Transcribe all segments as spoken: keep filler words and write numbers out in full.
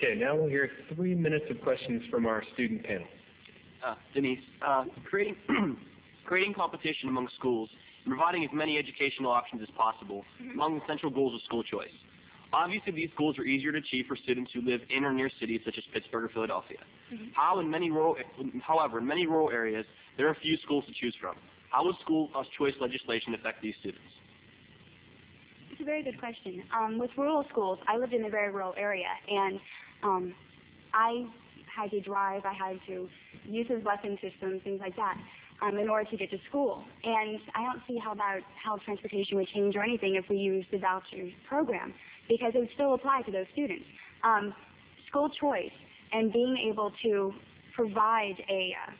Okay, now we'll hear three minutes of questions from our student panel. Uh, Denise, uh, creating, creating competition among schools and providing as many educational options as possible mm-hmm. among the central goals of school choice. Obviously, these goals are easier to achieve for students who live in or near cities such as Pittsburgh or Philadelphia. Mm-hmm. How, in many rural, however, in many rural areas, there are few schools to choose from. How will school choice legislation affect these students? It's a very good question. Um, with rural schools, I lived in a very rural area, and um, I had to drive, I had to use his lesson systems, things like that, um, in order to get to school. And I don't see how that, how transportation would change or anything if we used the voucher program, because it would still apply to those students. Um, school choice and being able to provide a, uh,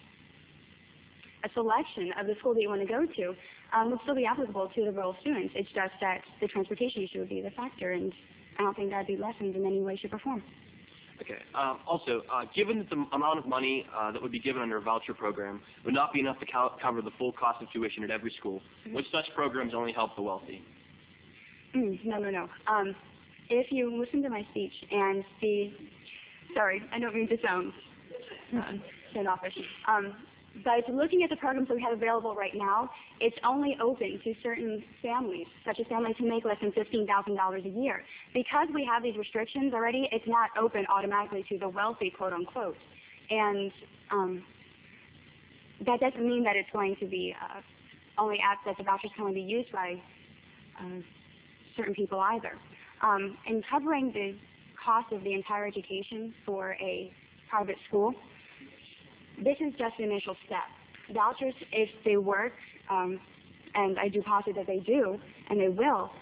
a selection of the school that you want to go to um, would still be applicable to the rural students. It's just that the transportation issue would be the factor, and I don't think that would be lessened in any way, shape, or form. Okay. Uh, also, uh, given that the amount of money uh, that would be given under a voucher program would not be enough to co cover the full cost of tuition at every school, mm-hmm. would such programs only help the wealthy? Mm, no, no, no. Um, if you listen to my speech and see, sorry, I don't mean to sound uh, standoffish, um, but looking at the programs that we have available right now, it's only open to certain families, such as families who make less than fifteen thousand dollars a year. Because we have these restrictions already, it's not open automatically to the wealthy, quote unquote. And um, that doesn't mean that it's going to be uh, only asked that the vouchers can only be used by uh, certain people either. Um, in covering the cost of the entire education for a private school, this is just the initial step. Vouchers, if they work, um, and I do posit that they do, and they will,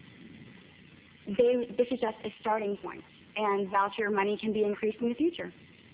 they, this is just a starting point, and voucher money can be increased in the future.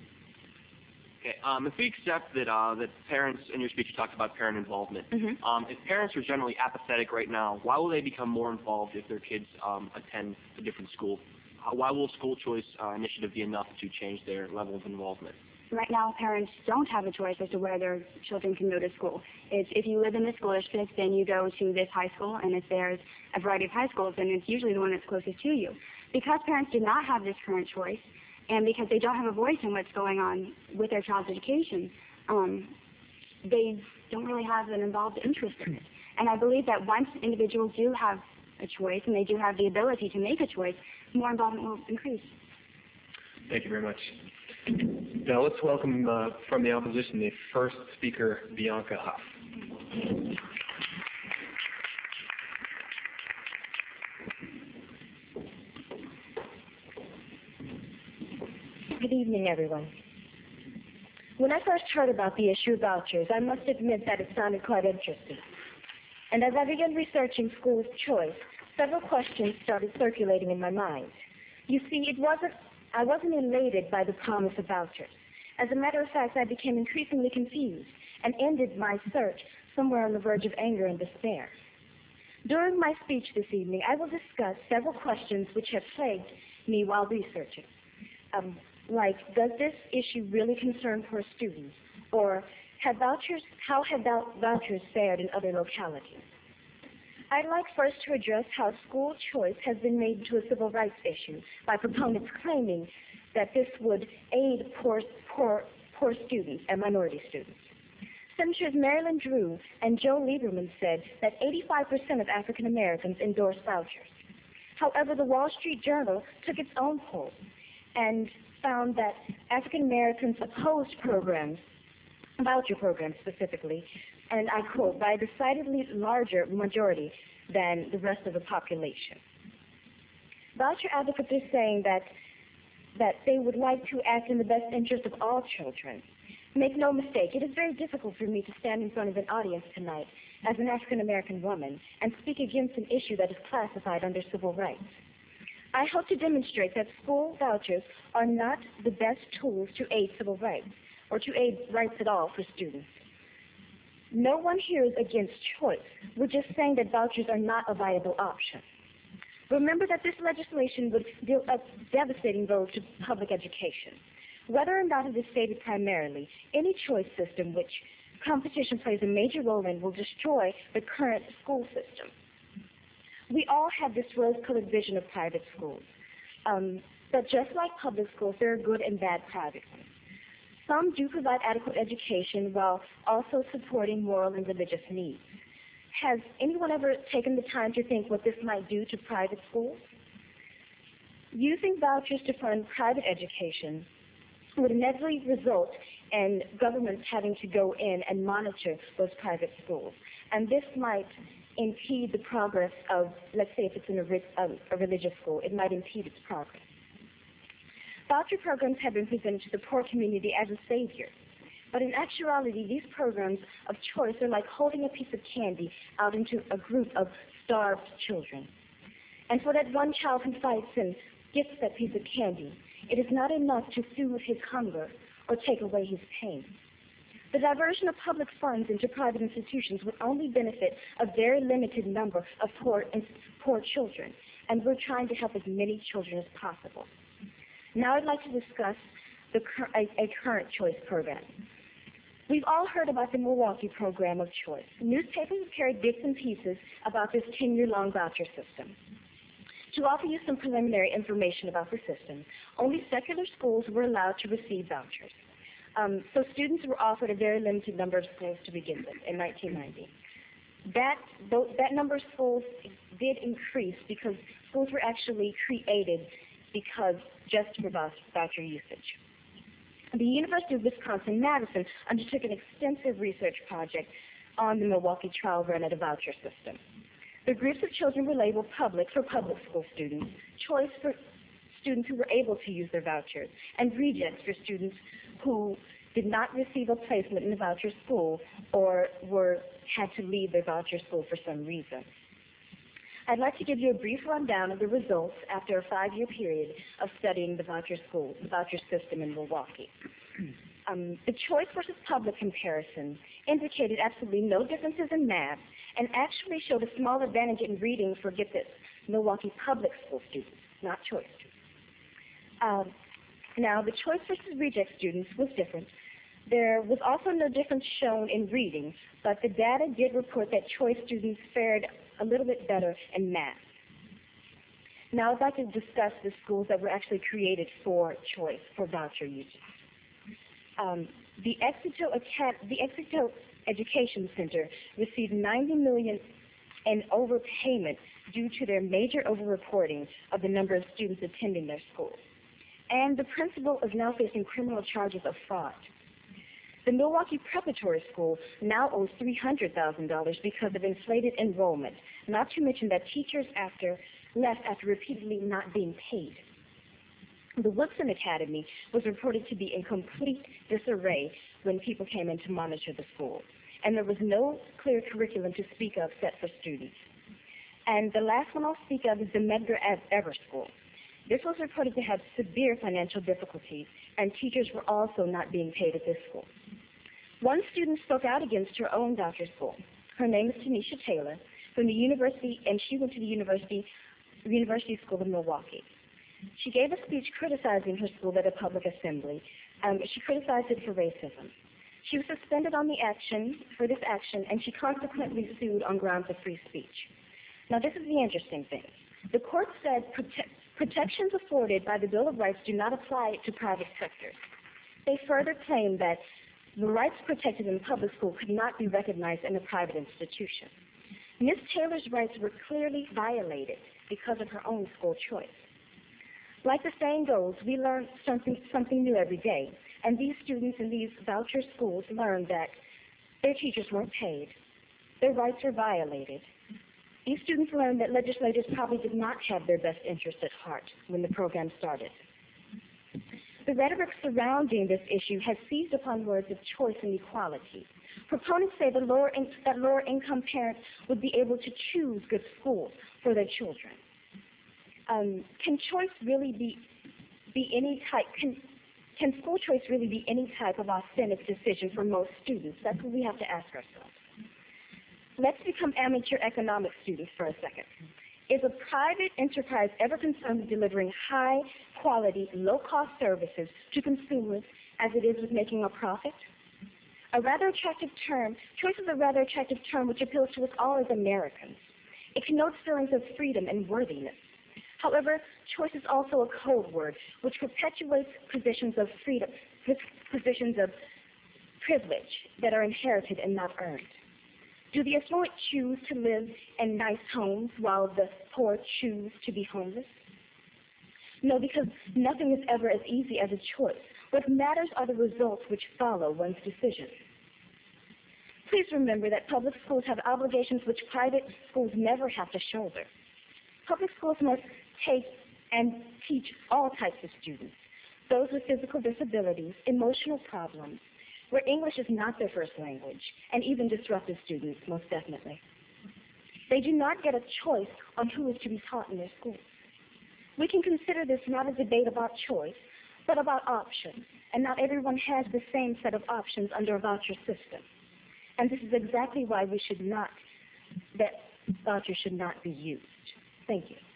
Okay, um, if we accept that uh, that parents, in your speech you talked about parent involvement, mm-hmm. um, if parents are generally apathetic right now, why will they become more involved if their kids um, attend a different school? Uh, why will school choice uh, initiative be enough to change their level of involvement? Right now, parents don't have a choice as to where their children can go to school. It's, if you live in this school district, then you go to this high school, and if there's a variety of high schools, then it's usually the one that's closest to you. Because parents do not have this current choice, and because they don't have a voice in what's going on with their child's education, um, they don't really have an involved interest in it. And I believe that once individuals do have a choice, and they do have the ability to make a choice, more involvement will increase. Thank you very much. Now let's welcome uh, from the opposition the first speaker, Bianca Huff. Good evening, everyone. When I first heard about the issue of vouchers, I must admit that it sounded quite interesting. And as I began researching school choice, several questions started circulating in my mind. You see, it wasn't I wasn't elated by the promise of vouchers. As a matter of fact, I became increasingly confused and ended my search somewhere on the verge of anger and despair. During my speech this evening, I will discuss several questions which have plagued me while researching. Um, like, does this issue really concern poor students? Or have vouchers, how have vouchers fared in other localities? I'd like first to address how school choice has been made into a civil rights issue by proponents claiming that this would aid poor, poor, poor students and minority students. Senators Marilyn Drew and Joe Lieberman said that eighty-five percent of African Americans endorse vouchers. However, the Wall Street Journal took its own poll and found that African Americans opposed programs, voucher programs specifically, and I quote, by a decidedly larger majority than the rest of the population. Voucher advocates are saying that, that they would like to act in the best interest of all children. Make no mistake, it is very difficult for me to stand in front of an audience tonight as an African-American woman and speak against an issue that is classified under civil rights. I hope to demonstrate that school vouchers are not the best tools to aid civil rights or to aid rights at all for students. No one here is against choice. We're just saying that vouchers are not a viable option. Remember that this legislation would deal a devastating blow to public education. Whether or not it is stated primarily, any choice system which competition plays a major role in will destroy the current school system. We all have this rose-colored vision of private schools. Um, that just like public schools, there are good and bad private ones. Some do provide adequate education while also supporting moral and religious needs. Has anyone ever taken the time to think what this might do to private schools? Using vouchers to fund private education would inevitably result in governments having to go in and monitor those private schools. And this might impede the progress of, let's say if it's in a, um, a religious school, it might impede its progress. Voucher programs have been presented to the poor community as a savior. But in actuality, these programs of choice are like holding a piece of candy out into a group of starved children. And for that one child who fights and gets that piece of candy, it is not enough to soothe his hunger or take away his pain. The diversion of public funds into private institutions would only benefit a very limited number of poor, poor children, and we're trying to help as many children as possible. Now I'd like to discuss the, a, a current choice program. We've all heard about the Milwaukee program of choice. Newspapers have carried bits and pieces about this ten-year-long voucher system. To offer you some preliminary information about the system, only secular schools were allowed to receive vouchers. Um, so students were offered a very limited number of schools to begin with in nineteen ninety. That, that number of schools did increase because schools were actually created because just for voucher usage. The University of Wisconsin-Madison undertook an extensive research project on the Milwaukee trial run of the voucher system. The groups of children were labeled public for public school students, choice for students who were able to use their vouchers, and rejects for students who did not receive a placement in the voucher school or were had to leave their voucher school for some reason. I'd like to give you a brief rundown of the results after a five-year period of studying the voucher school, the voucher system in Milwaukee. Um, the choice versus public comparison indicated absolutely no differences in math and actually showed a small advantage in reading for, get this, Milwaukee public school students, not choice students. Um, now, the choice versus reject students was different. There was also no difference shown in reading, but the data did report that choice students fared a little bit better in math. Now I'd like to discuss the schools that were actually created for choice, for voucher usage. Um, the, Exeter the Exeter Education Center received ninety million dollars in overpayment due to their major overreporting of the number of students attending their school. And the principal is now facing criminal charges of fraud. The Milwaukee Preparatory School now owes three hundred thousand dollars because of inflated enrollment, not to mention that teachers after left after repeatedly not being paid. The Woodson Academy was reported to be in complete disarray when people came in to monitor the school, and there was no clear curriculum to speak of set for students. And the last one I'll speak of is the Medgar Evers School. This was reported to have severe financial difficulties, and teachers were also not being paid at this school. One student spoke out against her own voucher school. Her name is Tanisha Taylor from the university, and she went to the University, University School of Milwaukee. She gave a speech criticizing her school at a public assembly. Um, she criticized it for racism. She was suspended on the action for this action, and she consequently sued on grounds of free speech. Now, this is the interesting thing. The court said prote protections afforded by the Bill of Rights do not apply to private sectors. They further claimed that the rights protected in public school could not be recognized in a private institution. Miz Taylor's rights were clearly violated because of her own school choice. Like the saying goes, we learn something, something new every day, and these students in these voucher schools learned that their teachers weren't paid, their rights were violated. These students learned that legislators probably did not have their best interest at heart when the program started. The rhetoric surrounding this issue has seized upon words of choice and equality. Proponents say that lower, in, that lower income parents would be able to choose good schools for their children. Um, can choice really be, be any type, can, can school choice really be any type of authentic decision for most students? That's what we have to ask ourselves. Let's become amateur economic students for a second. Is a private enterprise ever concerned with delivering high-quality, low-cost services to consumers as it is with making a profit? A rather attractive term, choice is a rather attractive term which appeals to us all as Americans. It connotes feelings of freedom and worthiness. However, choice is also a code word which perpetuates positions of freedom, positions of privilege that are inherited and not earned. Do the affluent choose to live in nice homes while the poor choose to be homeless? No, because nothing is ever as easy as a choice. What matters are the results which follow one's decision. Please remember that public schools have obligations which private schools never have to shoulder. Public schools must take and teach all types of students, those with physical disabilities, emotional problems, where English is not their first language, and even disruptive students, most definitely. They do not get a choice on who is to be taught in their schools. We can consider this not a debate about choice, but about options, and not everyone has the same set of options under a voucher system. And this is exactly why we should not, that vouchers should not be used. Thank you.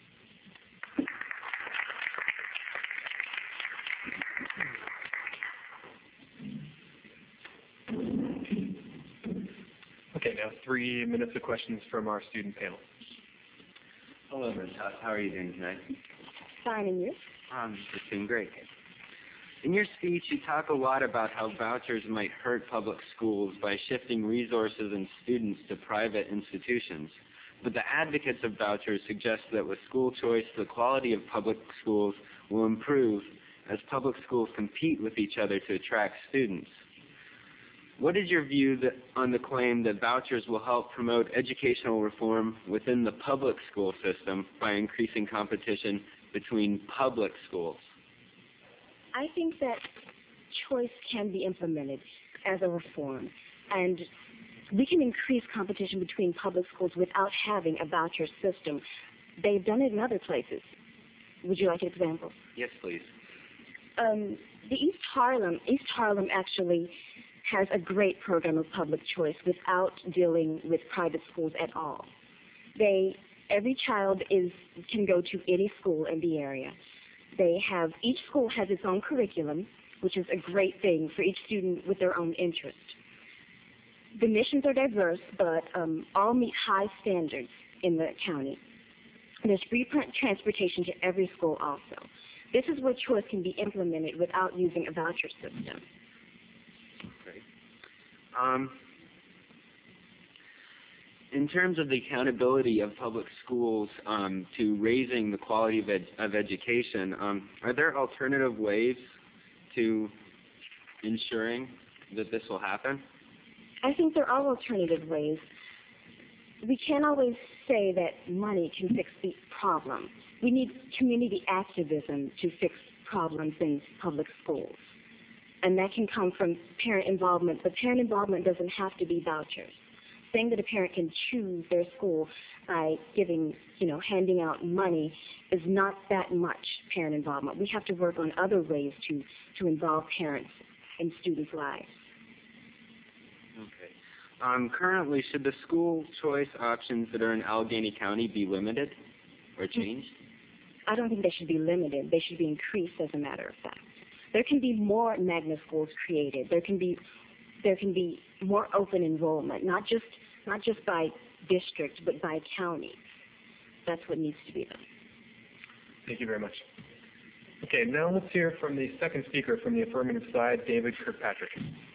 Okay, now three minutes of questions from our student panel. Hello, Miz Huff. How are you doing tonight? Fine, and you? I'm just doing great. In your speech, you talk a lot about how vouchers might hurt public schools by shifting resources and students to private institutions. But the advocates of vouchers suggest that with school choice, the quality of public schools will improve as public schools compete with each other to attract students. What is your view that, on the claim that vouchers will help promote educational reform within the public school system by increasing competition between public schools? I think that choice can be implemented as a reform, and we can increase competition between public schools without having a voucher system. They've done it in other places. Would you like an example? Yes, please. Um, the East Harlem, East Harlem actually has a great program of public choice without dealing with private schools at all. They, every child is can go to any school in the area. They have, each school has its own curriculum, which is a great thing for each student with their own interest. The missions are diverse, but um, all meet high standards in the county. There's free transportation to every school also. This is where choice can be implemented without using a voucher system. Great. Um, in terms of the accountability of public schools um, to raising the quality of, ed of education, um, are there alternative ways to ensuring that this will happen? I think there are alternative ways. We can't always say that money can fix the problem. We need community activism to fix problems in public schools. And that can come from parent involvement, but parent involvement doesn't have to be vouchers. Saying that a parent can choose their school by giving, you know, handing out money is not that much parent involvement. We have to work on other ways to, to involve parents in students' lives. Okay. Um, currently, should the school choice options that are in Allegheny County be limited or changed? I don't think they should be limited. They should be increased, as a matter of fact. There can be more magnet schools created. There can be there can be more open enrollment, not just not just by district, but by county. That's what needs to be done. Thank you very much. Okay, now let's hear from the second speaker from the affirmative side, David Kirkpatrick.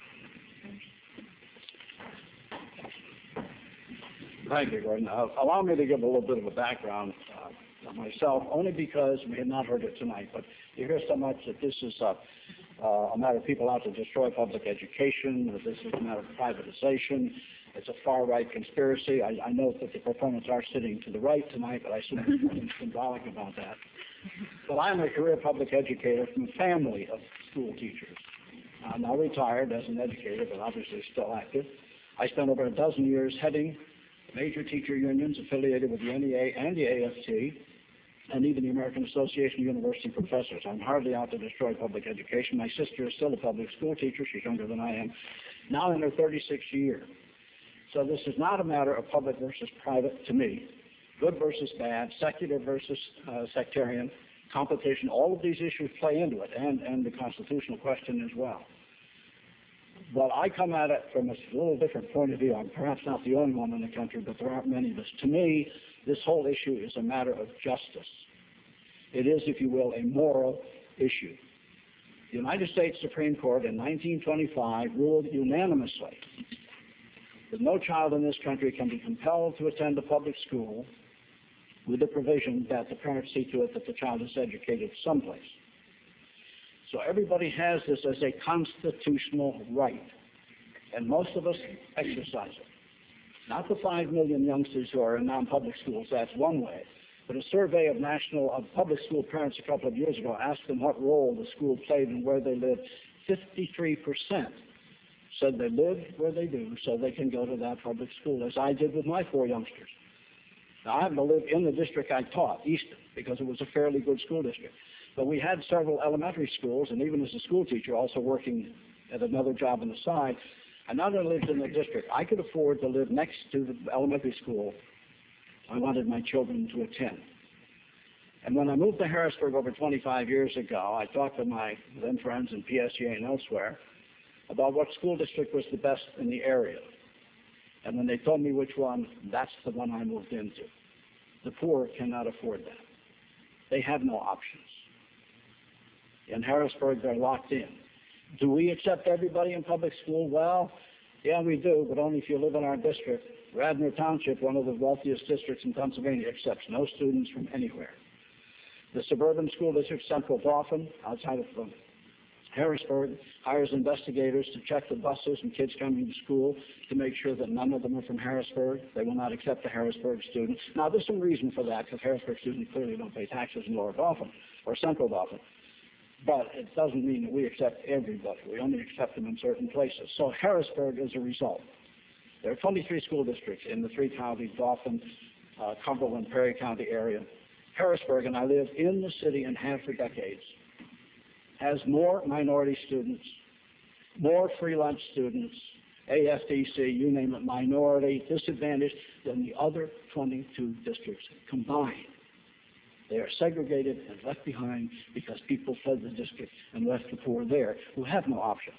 Thank you, Gordon. Uh, allow me to give a little bit of a background uh, myself, only because we have not heard it tonight, but you hear so much that this is uh, uh, a matter of people out to destroy public education, that this is a matter of privatization, it's a far-right conspiracy. I, I note that the proponents are sitting to the right tonight, but I assume there's nothing symbolic about that. But I'm a career public educator from a family of school teachers. I'm now retired as an educator, but obviously still active. I spent over a dozen years heading major teacher unions affiliated with the N E A and the A F T, and even the American Association of University Professors. I'm hardly out to destroy public education. My sister is still a public school teacher. She's younger than I am, now in her thirty-sixth year. So this is not a matter of public versus private to me, good versus bad, secular versus uh, sectarian, competition. All of these issues play into it, and, and the constitutional question as well. But I come at it from a little different point of view. I'm perhaps not the only one in the country, but there aren't many of us. To me, this whole issue is a matter of justice. It is, if you will, a moral issue. The United States Supreme Court in nineteen twenty-five ruled unanimously that no child in this country can be compelled to attend a public school with the provision that the parents see to it that the child is educated someplace. So everybody has this as a constitutional right, and most of us exercise it. Not the five million youngsters who are in non-public schools, that's one way. But a survey of national of public school parents a couple of years ago asked them what role the school played and where they lived. fifty-three percent said they live where they do so they can go to that public school, as I did with my four youngsters. Now, I happen to live in the district I taught, Easton, because it was a fairly good school district. But we had several elementary schools, and even as a school teacher, also working at another job on the side, I not only lived in the district, I could afford to live next to the elementary school I wanted my children to attend. And when I moved to Harrisburg over twenty-five years ago, I talked to my then friends in P S E A and elsewhere about what school district was the best in the area. And when they told me which one, that's the one I moved into. The poor cannot afford that. They have no options. In Harrisburg, they're locked in. Do we accept everybody in public school? Well, yeah, we do, but only if you live in our district. Radnor Township, one of the wealthiest districts in Pennsylvania, accepts no students from anywhere. The suburban school district, Central Dauphin, outside of um, Harrisburg, hires investigators to check the buses and kids coming to school to make sure that none of them are from Harrisburg. They will not accept a Harrisburg student. Now, there's some reason for that, because Harrisburg students clearly don't pay taxes in Lower Dauphin or Central Dauphin. But it doesn't mean that we accept everybody. We only accept them in certain places. So Harrisburg is a result. There are twenty-three school districts in the three counties, Dauphin, uh, Cumberland, Perry County area. Harrisburg, and I lived in the city and have for decades, has more minority students, more free lunch students, A F D C, you name it, minority, disadvantaged, than the other twenty-two districts combined. They are segregated and left behind because people fled the district and left the poor there who have no option.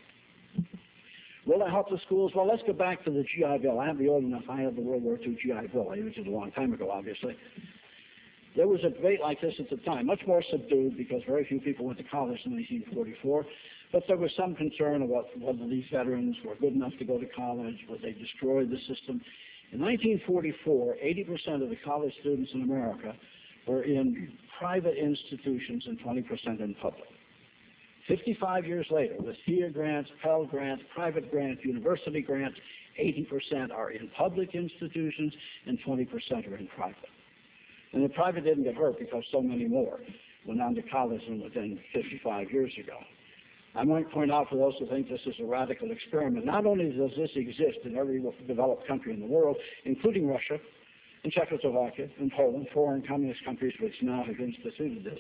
Will I help the schools? Well, let's go back to the G I Bill. I have the old enough. I had the World War Two G I Bill. I used it a long time ago, obviously. There was a debate like this at the time, much more subdued because very few people went to college in nineteen forty-four. But there was some concern about whether these veterans were good enough to go to college, would they destroy the system. In nineteen forty-four, eighty percent of the college students in America were in private institutions and twenty percent in public. fifty-five years later, with F I A grants, Pell grants, private grants, university grants, eighty percent are in public institutions and twenty percent are in private. And the private didn't get hurt because so many more went on to college than within fifty-five years ago. I might point out for those who think this is a radical experiment, not only does this exist in every developed country in the world, including Russia, and Czechoslovakia, and Poland, foreign communist countries which now have instituted this.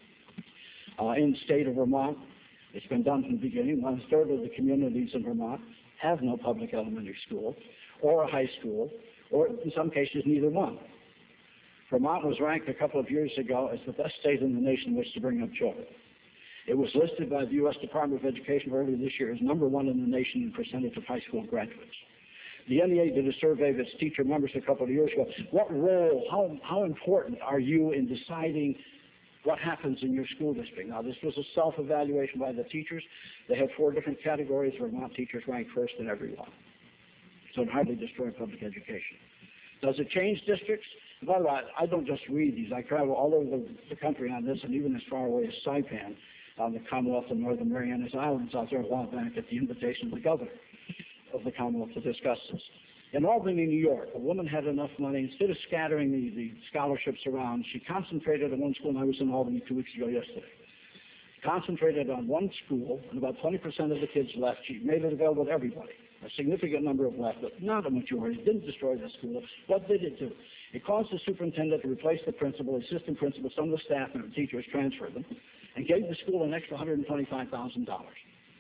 Uh, in the state of Vermont, it's been done from the beginning. One-third of the communities in Vermont have no public elementary school or a high school, or in some cases, neither one. Vermont was ranked a couple of years ago as the best state in the nation in which to bring up children. It was listed by the U S Department of Education earlier this year as number one in the nation in percentage of high school graduates. The N E A did a survey of its teacher members a couple of years ago. What role, how, how important are you in deciding what happens in your school district? Now, this was a self-evaluation by the teachers. They had four different categories. Vermont teachers ranked first in every one. So it hardly destroyed public education. Does it change districts? By the way, I don't just read these. I travel all over the, the country on this, and even as far away as Saipan, on the Commonwealth of Northern Marianas Islands, out there a while back at the invitation of the governor of the Commonwealth to discuss this. In Albany, New York, a woman had enough money. Instead of scattering the, the scholarships around, she concentrated on one school, and I was in Albany two weeks ago yesterday. Concentrated on one school, and about twenty percent of the kids left. She made it available to everybody. A significant number of left, but not a majority. It didn't destroy the school. What did it do? It caused the superintendent to replace the principal, assistant principal, some of the staff and the teachers, transferred them, and gave the school an extra one hundred twenty-five thousand dollars.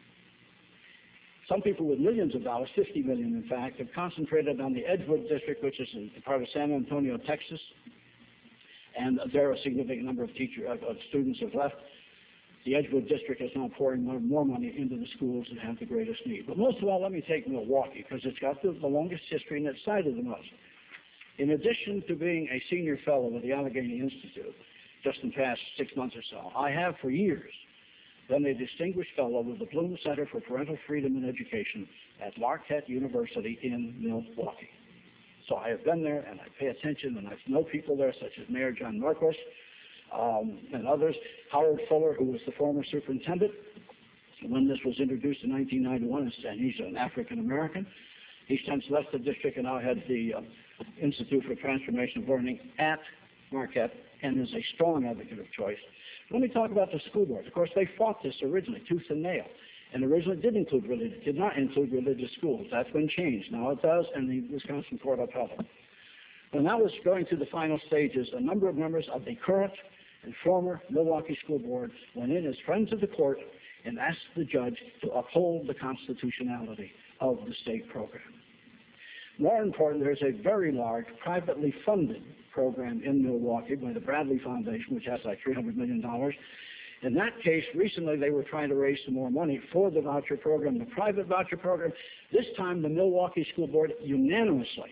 Some people with millions of dollars, fifty million dollars in fact, have concentrated on the Edgewood district, which is in part of San Antonio, Texas, and there a significant number of teacher of, of students have left. The Edgewood district is now pouring more, more money into the schools that have the greatest need. But most of all, let me take Milwaukee, because it's got the, the longest history and it's cited the most. In addition to being a senior fellow with the Allegheny Institute, just in the past six months or so. I have for years been a distinguished fellow with the Bloom Center for Parental Freedom and Education at Marquette University in Milwaukee. So I have been there, and I pay attention, and I know people there, such as Mayor John Norquist um, and others. Howard Fuller, who was the former superintendent when this was introduced in nineteen ninety-one, and he's an African-American. He since left the district and now heads the uh, Institute for Transformation of Learning at Marquette and is a strong advocate of choice. Let me talk about the school board. Of course, they fought this originally, tooth and nail, and originally did include religious, did not include religious schools. That's been changed. Now it does, and the Wisconsin Court upheld it. When that was going through the final stages, a number of members of the current and former Milwaukee School Board went in as friends of the court and asked the judge to uphold the constitutionality of the state program. More important, there's a very large privately funded program in Milwaukee by the Bradley Foundation, which has like three hundred million dollars. In that case, recently they were trying to raise some more money for the voucher program, the private voucher program. This time the Milwaukee School Board unanimously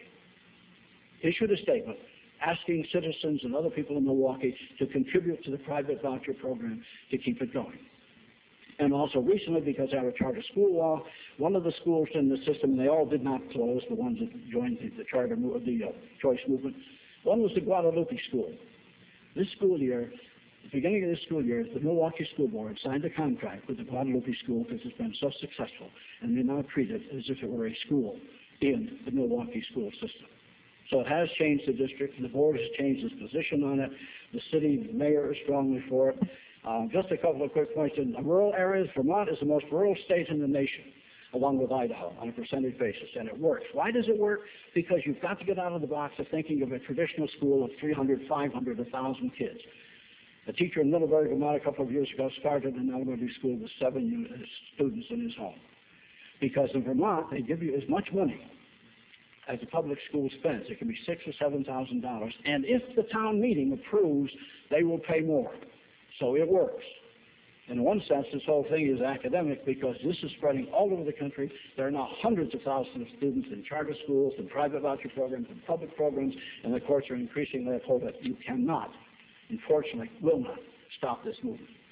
issued a statement asking citizens and other people in Milwaukee to contribute to the private voucher program to keep it going. And also recently, because our charter school law, one of the schools in the system, they all did not close, the ones that joined the, the charter, the uh, choice movement, one was the Guadalupe School. This school year, at the beginning of this school year, the Milwaukee School Board signed a contract with the Guadalupe School because it's been so successful, and they now treat it as if it were a school in the Milwaukee school system. So it has changed the district, and the board has changed its position on it. The city mayor is strongly for it. Uh, just a couple of quick points. In rural areas, Vermont is the most rural state in the nation, along with Idaho, on a percentage basis, and it works. Why does it work? Because you've got to get out of the box of thinking of a traditional school of three hundred, five hundred, one thousand kids. A teacher in Middlebury, Vermont, a couple of years ago started an elementary school with seven students in his home. Because in Vermont, they give you as much money as the public school spends. It can be six or seven thousand dollars, and if the town meeting approves, they will pay more. So it works. In one sense, this whole thing is academic because this is spreading all over the country. There are now hundreds of thousands of students in charter schools, in private voucher programs, and public programs, and the courts are increasingly told that you cannot, unfortunately, will not stop this movement.